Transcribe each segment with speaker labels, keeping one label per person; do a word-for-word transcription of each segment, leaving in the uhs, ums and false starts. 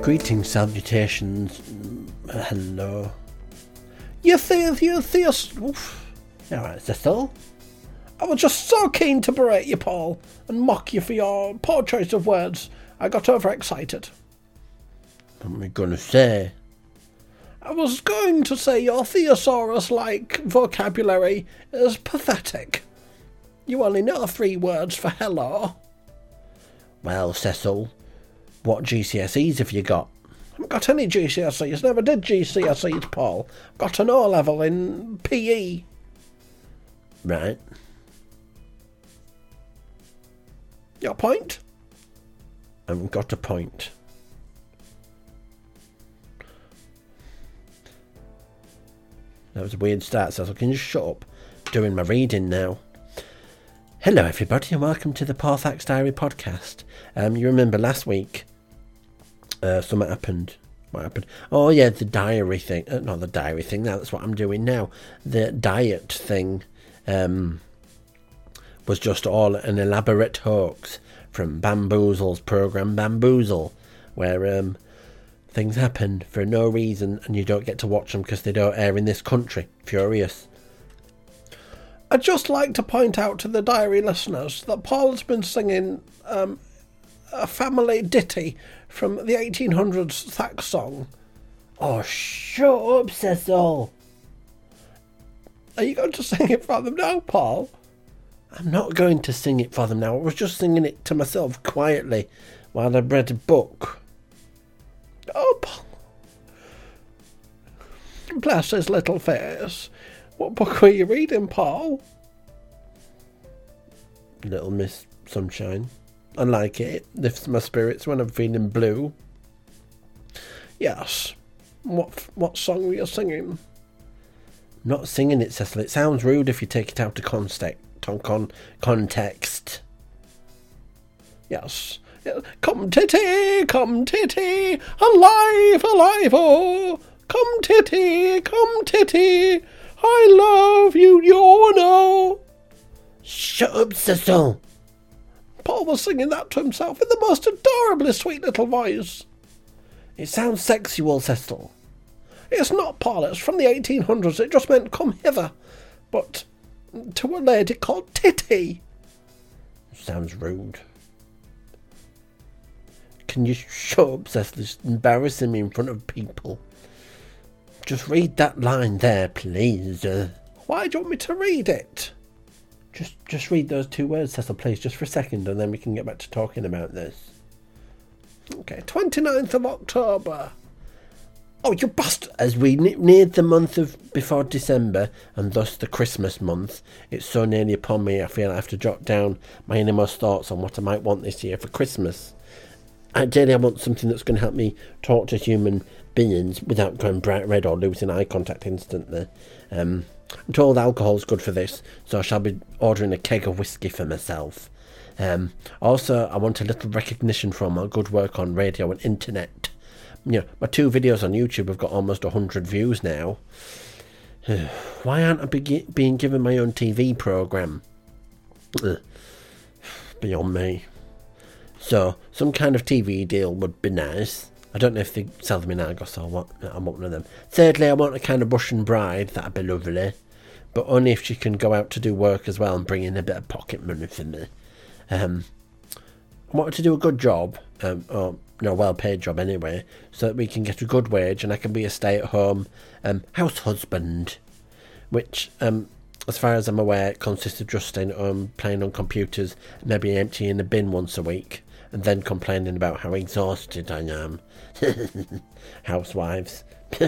Speaker 1: Greetings, salutations, uh, hello. You theus, you theus. Oof. Alright, Cecil. I was just so keen to berate you, Paul, and mock you for your poor choice of words. I got overexcited. What am I going to say? I was going to say your thesaurus-like vocabulary is pathetic. You only know three words for hello. Well, Cecil, what G C S Es have you got? I haven't got any G C S Es, never did G C S Es, Paul. Got an O level in P E. Right. Your point? I haven't got a point. That was a weird start, Cecil. Can you just shut up? Doing my reading now. Hello, everybody, and welcome to the Porthax Diary podcast. Um, you remember last week, uh, something happened. What happened? Oh, yeah, the diary thing. Uh, not the diary thing. That's what I'm doing now. The diet thing um, was just all an elaborate hoax from Bamboozle's programme Bamboozle, where um, things happen for no reason and you don't get to watch them because they don't air in this country. Furious. I'd just like to point out to the diary listeners that Paul's been singing um, a family ditty from the eighteen hundreds Thack song. Oh, shut up, Cecil. Are you going to sing it for them now, Paul? I'm not going to sing it for them now. I was just singing it to myself quietly while I read a book. Oh, Paul. Bless his little face. What book were you reading, Paul? Little Miss Sunshine. I like it. It lifts my spirits when I'm feeling blue. Yes. What what song were you singing? Not singing it, Cecil. It sounds rude if you take it out of context. Con- context. Yes. Come titty, come titty, alive, alive, oh. Come titty, come titty, I love you, you know. Shut up, Cecil. Paul was singing that to himself in the most adorably sweet little voice. It sounds sexual, Cecil. It's not, Paul. It's from the eighteen hundreds. It just meant come hither. But to a lady called Titty. Sounds rude. Can you shut up, Cecil? It's embarrassing me in front of people. Just read that line there, please. Uh, Why do you want me to read it? Just just read those two words, Cecil, please, just for a second, and then we can get back to talking about this. Okay, twenty-ninth of October. Oh, you bastard! As we neared the month of before December, and thus the Christmas month, it's so nearly upon me, I feel I have to jot down my innermost thoughts on what I might want this year for Christmas. Ideally, I want something that's going to help me talk to human beings without going bright red or losing eye contact instantly. Um, I'm told alcohol's good for this, so I shall be ordering a keg of whiskey for myself. Um, also, I want a little recognition for my good work on radio and internet. You know, my two videos on YouTube have got almost one hundred views now. Why aren't I be- being given my own T V programme? Ugh. Beyond me. So, some kind of T V deal would be nice. I don't know if they sell them in Argos or what. I want one of them. Thirdly, I want a kind of Russian bride. That'd be lovely. But only if she can go out to do work as well and bring in a bit of pocket money for me. Um, I want her to do a good job. Um, or, no, well-paid job anyway. So that we can get a good wage and I can be a stay-at-home um, house husband. Which, um, as far as I'm aware, consists of just staying at home, playing on computers, maybe emptying a bin once a week. And then complaining about how exhausted I am. Housewives.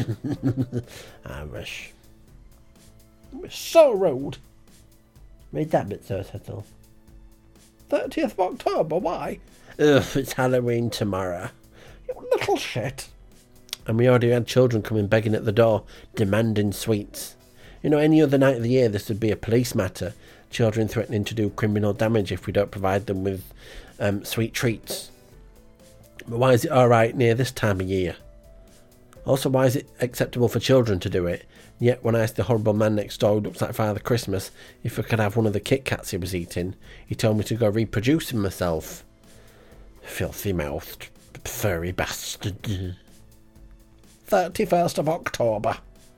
Speaker 1: I wish. It's so rude. Read that bit, Sir Cecil. thirtieth of October, why? Ugh, it's Halloween tomorrow. You little shit. And we already had children coming begging at the door, demanding sweets. You know, any other night of the year this would be a police matter. Children threatening to do criminal damage if we don't provide them with um, sweet treats. But why is it alright near this time of year? Also, why is it acceptable for children to do it? Yet when I asked the horrible man next door who looks like Father Christmas if I could have one of the Kit Kats he was eating, he told me to go reproducing myself. Filthy mouthed. Furry bastard. thirty-first of October.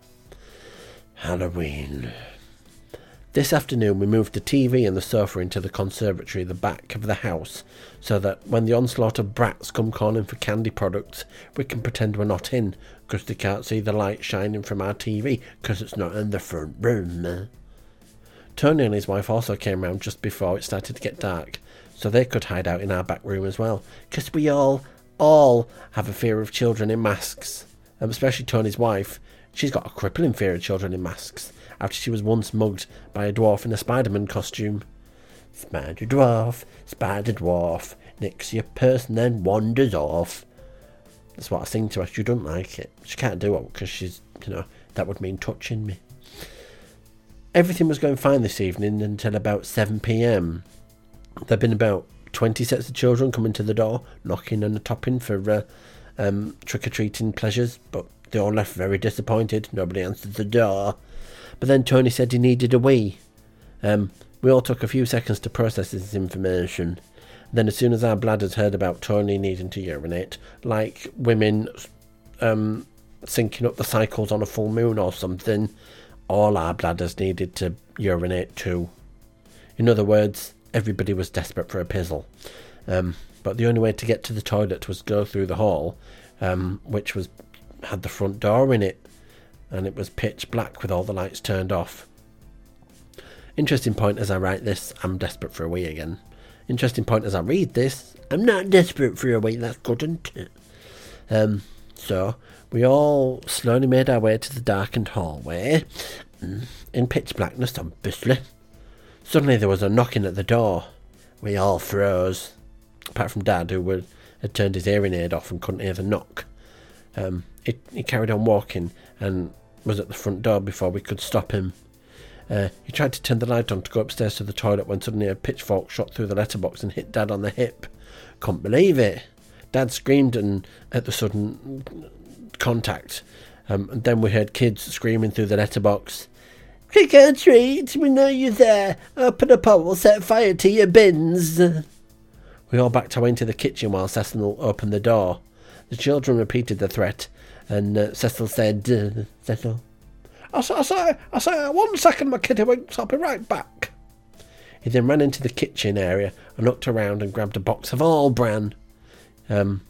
Speaker 1: Halloween. This afternoon we moved the T V and the sofa into the conservatory at the back of the house, so that when the onslaught of brats come calling for candy products, we can pretend we're not in, because they can't see the light shining from our T V, because it's not in the front room. Tony and his wife also came round just before it started to get dark, so they could hide out in our back room as well, because we all, all have a fear of children in masks, um, especially Tony's wife. She's got a crippling fear of children in masks, after she was once mugged by a dwarf in a Spider-Man costume. Spider dwarf, spider dwarf, nicks your purse and then wanders off. That's what I sing to her. She doesn't like it. She can't do it because she's, you know, that would mean touching me. Everything was going fine this evening until about seven p.m. There'd been about twenty sets of children coming to the door, knocking and topping for uh, um, trick-or-treating pleasures, but they all left very disappointed. Nobody answered the door. But then Tony said he needed a wee. Um, we all took a few seconds to process this information. Then as soon as our bladders heard about Tony needing to urinate, like women um, syncing up the cycles on a full moon or something, all our bladders needed to urinate too. In other words, everybody was desperate for a pizzle. Um, but the only way to get to the toilet was go through the hall, um, which was had the front door in it, and it was pitch black with all the lights turned off. Interesting point as I write this, I'm desperate for a wee again. Interesting point as I read this, I'm not desperate for a wee, that's good, isn't it? Um, so, we all slowly made our way to the darkened hallway, in pitch blackness obviously. Suddenly there was a knocking at the door. We all froze, apart from Dad, who would, had turned his hearing aid off and couldn't hear the knock. Um, he, he carried on walking and was at the front door before we could stop him. Uh, he tried to turn the light on to go upstairs to the toilet when suddenly a pitchfork shot through the letterbox and hit Dad on the hip. Couldn't believe it. Dad screamed and at the sudden contact. Um, and then we heard kids screaming through the letterbox. Trick or treat, we know you're there. Open up or we'll set fire to your bins. We all backed away into the kitchen while Cecil opened the door. The children repeated the threat, and uh, Cecil said, uh, Cecil, I say, I say, I say, one second, my kitty winks, I'll be right back. He then ran into the kitchen area and looked around and grabbed a box of All Bran. Um,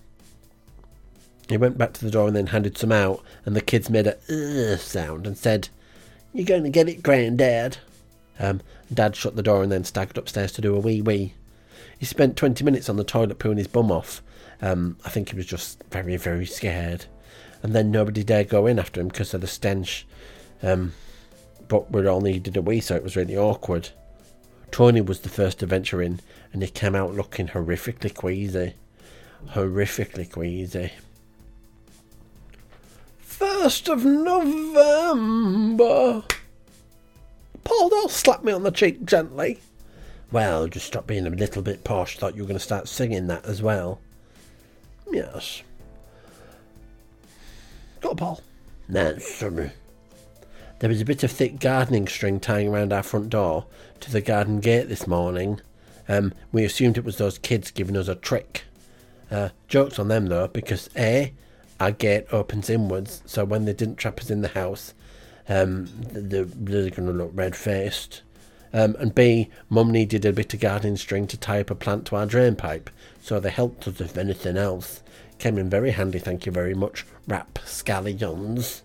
Speaker 1: he went back to the door and then handed some out, and the kids made a uh sound and said, "You're going to get it, Grandad." Um, Dad shut the door and then staggered upstairs to do a wee wee. He spent twenty minutes on the toilet pooing his bum off. Um, I think he was just very, very scared. And then nobody dared go in after him because of the stench. Um, but we all needed a wee, so it was really awkward. Tony was the first to venture in, and he came out looking horrifically queasy. Horrifically queasy. First of November. Paul, don't slap me on the cheek gently. Well, just stop being a little bit posh. Thought you were going to start singing that as well. Yes. Go, Paul. No, sorry. There was a bit of thick gardening string tying around our front door to the garden gate this morning. Um, we assumed it was those kids giving us a trick. Uh, jokes on them though, because A, our gate opens inwards, so when they didn't trap us in the house, um, they're, they're going to look red-faced. Um, and B, Mum needed a bit of gardening string to tie up a plant to our drain pipe, so they helped us if anything else. Came in very handy, thank you very much, rapscallions.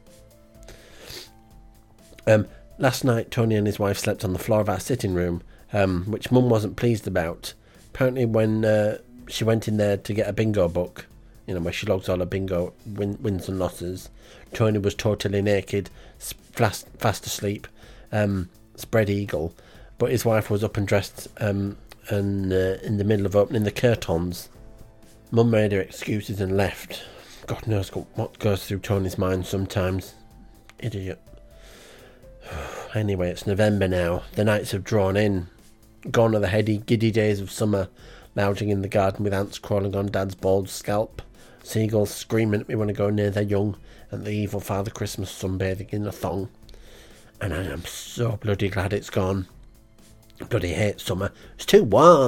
Speaker 1: Um, last night, Tony and his wife slept on the floor of our sitting room, um, which Mum wasn't pleased about. Apparently when uh, she went in there to get a bingo book, you know, where she logs all her bingo win- wins and losses, Tony was totally naked, fast, fast asleep, um, spread eagle, but his wife was up and dressed um, and uh, in the middle of opening the curtains. Mum made her excuses and left. God knows what goes through Tony's mind sometimes. Idiot. Anyway, it's November now. The nights have drawn in. Gone are the heady, giddy days of summer, lounging in the garden with ants crawling on Dad's bald scalp, seagulls screaming at me when I go near their young, and the evil Father Christmas sunbathing in a thong. And I am so bloody glad it's gone. I bloody hate summer. It's too warm.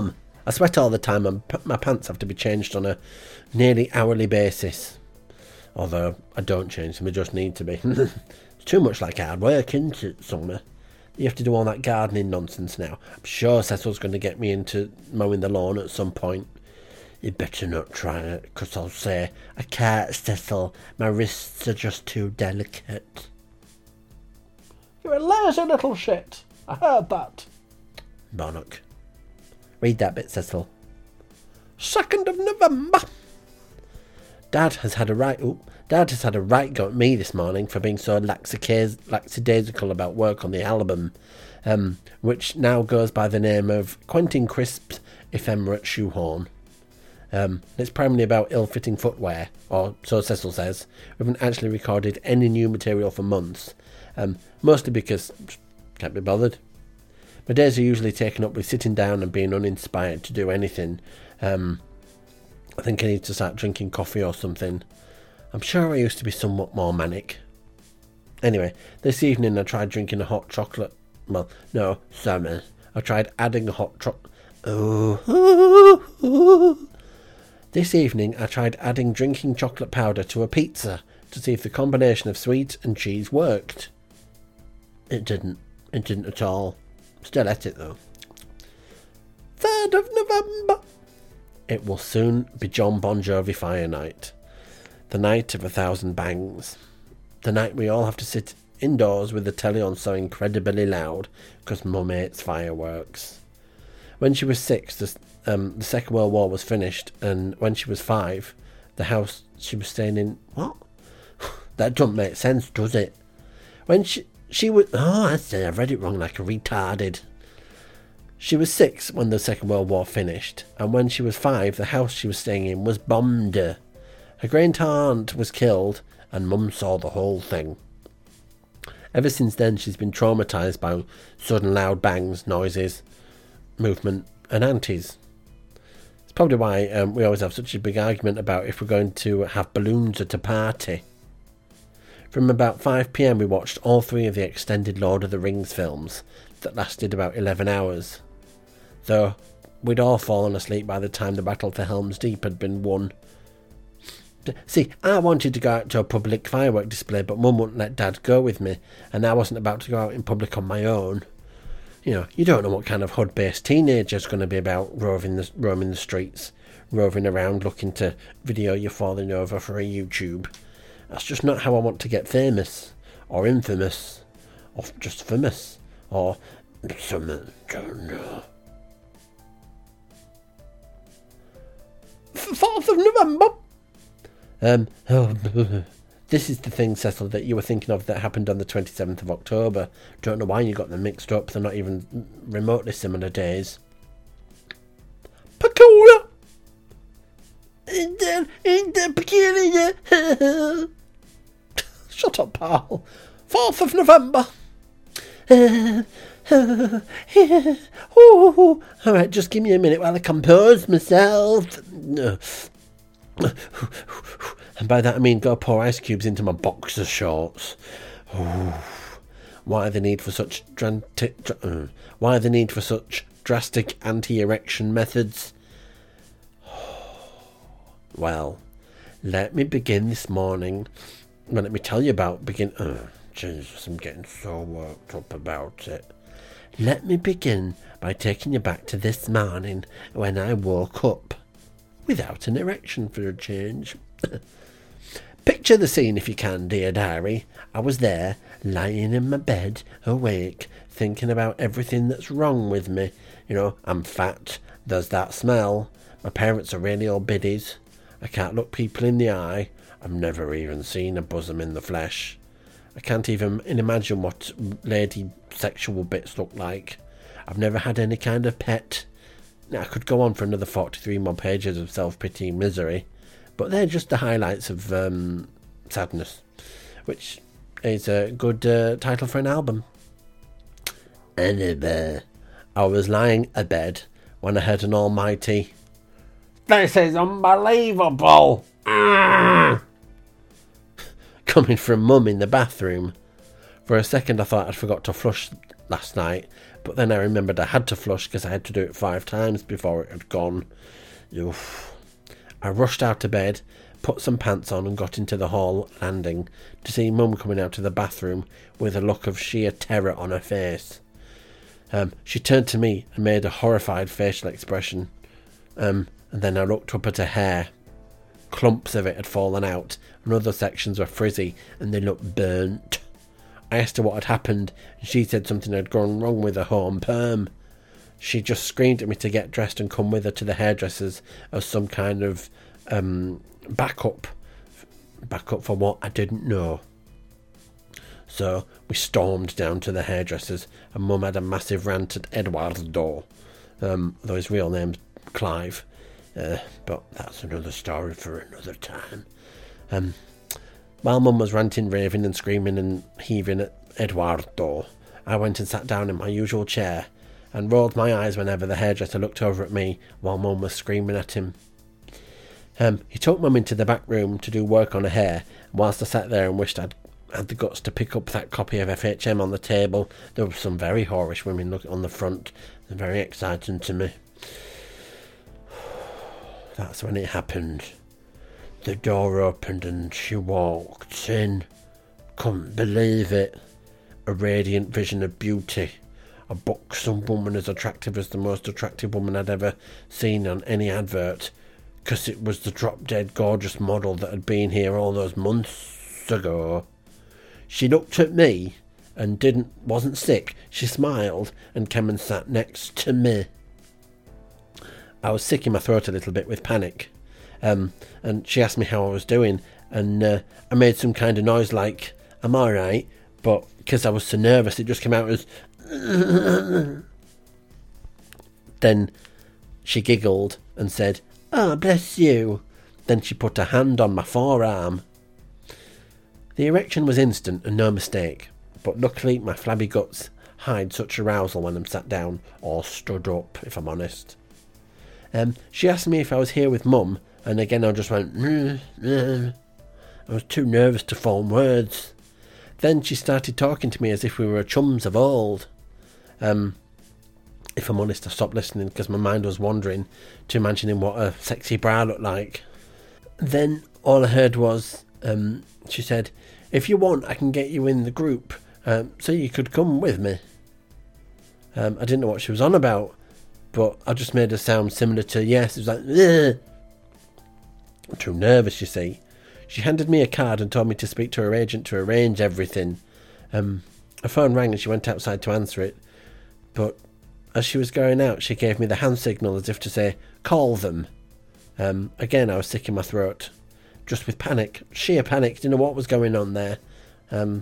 Speaker 1: I sweat all the time and p- my pants have to be changed on a nearly hourly basis. Although I don't change them, I just need to be. It's too much like hard work, isn't it, summer? You have to do all that gardening nonsense now. I'm sure Cecil's going to get me into mowing the lawn at some point. You better not try it, because I'll say, I can't, Cecil. My wrists are just too delicate. You're a lazy little shit. I heard that. Bonnock. Read that bit, Cecil. second of November. Dad has had a right... Ooh, Dad has had a right go at me this morning for being so lackadaisical about work on the album, um, which now goes by the name of Quentin Crisp's Ephemerate Shoehorn. Um, it's primarily about ill-fitting footwear, or so Cecil says. We haven't actually recorded any new material for months, um, mostly because can't be bothered. My days are usually taken up with sitting down and being uninspired to do anything. Um, I think I need to start drinking coffee or something. I'm sure I used to be somewhat more manic. Anyway, this evening I tried drinking a hot chocolate. Well, no, summer. I tried adding a hot chocolate. Oh. This evening I tried adding drinking chocolate powder to a pizza to see if the combination of sweet and cheese worked. It didn't. It didn't at all. Still ate it though. third of November. It will soon be John Bon Jovi Fire Night. The night of a thousand bangs. The night we all have to sit indoors with the telly on so incredibly loud because Mum hates fireworks. When she was six, the, um, the Second World War was finished, and when she was five, the house she was staying in... What? That doesn't make sense, does it? When she... She was... Oh, I see, I've read it wrong like a retarded. She was six when the Second World War finished, and when she was five, the house she was staying in was bombed. Her great aunt was killed, and Mum saw the whole thing. Ever since then, she's been traumatised by sudden loud bangs, noises, movement, and aunties. It's probably why um, we always have such a big argument about if we're going to have balloons at a party. From about five p.m. we watched all three of the extended Lord of the Rings films that lasted about eleven hours. Though we'd all fallen asleep by the time the battle to Helm's Deep had been won. See, I wanted to go out to a public firework display, but Mum wouldn't let Dad go with me, and I wasn't about to go out in public on my own. You know, you don't know what kind of H U D-based teenager's going to be about roving the, roaming the streets, roving around looking to video you falling over for a YouTube. That's just not how I want to get famous, or infamous, or just famous, or something, don't know. fourth of November. Um, oh, this is the thing, Cecil, that you were thinking of that happened on the twenty-seventh of October. Don't know why you got them mixed up. They're not even remotely similar days. Peculiar. Peculiar. Shut up, pal. fourth of November. Alright, just give me a minute while I compose myself. And by that I mean go pour ice cubes into my boxer shorts. Why the need for such drastic, why the need for such drastic anti-erection methods? Well, let me begin this morning. Well, let me tell you about begin. Oh, Jesus, I'm getting so worked up about it. Let me begin by taking you back to this morning when I woke up. Without an erection for a change. Picture the scene if you can, dear diary. I was there, lying in my bed, awake, thinking about everything that's wrong with me. You know, I'm fat, there's that smell, my parents are really old biddies, I can't look people in the eye, I've never even seen a bosom in the flesh. I can't even imagine what lady sexual bits look like. I've never had any kind of pet. Now, I could go on for another forty-three more pages of self-pity and misery, but they're just the highlights of um, sadness, which is a good uh, title for an album. Anyway, I was lying abed when I heard an almighty, "This is unbelievable!" coming from Mum in the bathroom. For a second I thought I'd forgot to flush last night, but then I remembered I had to flush because I had to do it five times before it had gone. Oof. I rushed out of bed, put some pants on and got into the hall landing to see Mum coming out of the bathroom with a look of sheer terror on her face. Um, she turned to me and made a horrified facial expression, um, and then I looked up at her hair. Clumps of it had fallen out, and other sections were frizzy, and they looked burnt. I asked her what had happened, and she said something had gone wrong with her home perm. She just screamed at me to get dressed and come with her to the hairdresser's as some kind of um, backup. Backup for what? I didn't know. So we stormed down to the hairdresser's, and Mum had a massive rant at Edward's door, um, though his real name's Clive. Uh, but that's another story for another time. Um, while Mum was ranting, raving and screaming and heaving at Edward's door, I went and sat down in my usual chair and rolled my eyes whenever the hairdresser looked over at me while Mum was screaming at him. Um, he took Mum into the back room to do work on her hair, and whilst I sat there and wished I'd had the guts to pick up that copy of F H M on the table, there were some very whorish women looking on the front. They're very exciting to me. That's when it happened. The door opened and she walked in. Couldn't believe it. A radiant vision of beauty. A buxom woman as attractive as the most attractive woman I'd ever seen on any advert, because it was the drop-dead gorgeous model that had been here all those months ago. She looked at me and didn't wasn't sick. She smiled and came and sat next to me. I was sick in my throat a little bit with panic, um, and she asked me how I was doing, and uh, I made some kind of noise like, I'm alright, but because I was so nervous it just came out as Then she giggled and said, "Ah, oh, bless you." Then she put her hand on my forearm. The erection was instant and no mistake, but luckily my flabby guts hide such arousal when I'm sat down, or stood up, if I'm honest. Um, she asked me if I was here with Mum, and again I just went, mm, mm. I was too nervous to form words. Then she started talking to me as if we were chums of old. Um, if I'm honest, I stopped listening because my mind was wandering to imagining what a sexy bra looked like. Then all I heard was, um, she said, "If you want, I can get you in the group, um, so you could come with me." Um, I didn't know what she was on about, but I just made a sound similar to yes. It was like, ugh. I'm too nervous, you see. She handed me a card and told me to speak to her agent to arrange everything. Um, her phone rang and she went outside to answer it, but as she was going out, she gave me the hand signal as if to say, "Call them." Um, again, I was sick in my throat, just with panic, sheer panic, didn't know what was going on there. Um,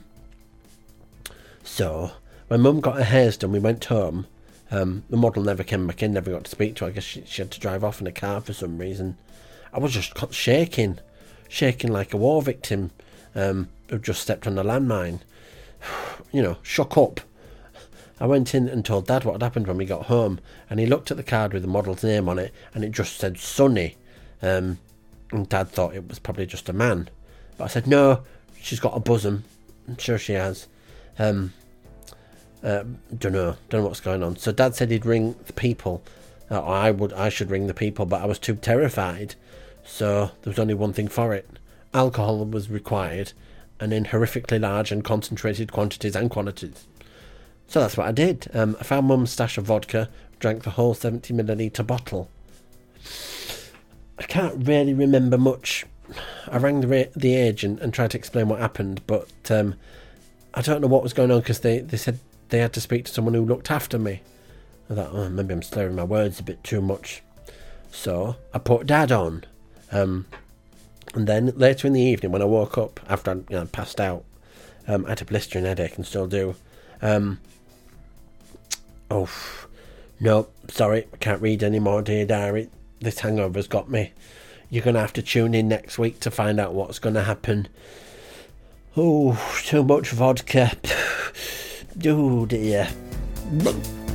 Speaker 1: so, when Mum got her hairs done, we went home. Um, the model never came back in, never got to speak to her. I guess she, she had to drive off in a car for some reason. I was just shaking, shaking like a war victim um, who just stepped on a landmine. You know, shook up. I went in and told Dad what had happened when we got home, and he looked at the card with the model's name on it, and it just said Sonny. Um, and Dad thought it was probably just a man. But I said, no, she's got a bosom. I'm sure she has. Um, uh, don't know. Don't know what's going on. So Dad said he'd ring the people. Uh, or I would. I should ring the people, but I was too terrified. So there was only one thing for it. Alcohol was required, and in horrifically large and concentrated quantities and quantities. So that's what I did. Um, I found Mum's stash of vodka, drank the whole seventy milliliter bottle. I can't really remember much. I rang the ra- the agent and tried to explain what happened, but um, I don't know what was going on because they, they said they had to speak to someone who looked after me. I thought, oh, maybe I'm slurring my words a bit too much. So I put Dad on. Um, and then later in the evening when I woke up, after I'd you know, passed out, um, I had a blistering headache and still do. Um, oh, no, sorry, I can't read anymore, dear diary. This hangover's got me. You're going to have to tune in next week to find out what's going to happen. Oh, too much vodka. Oh dear.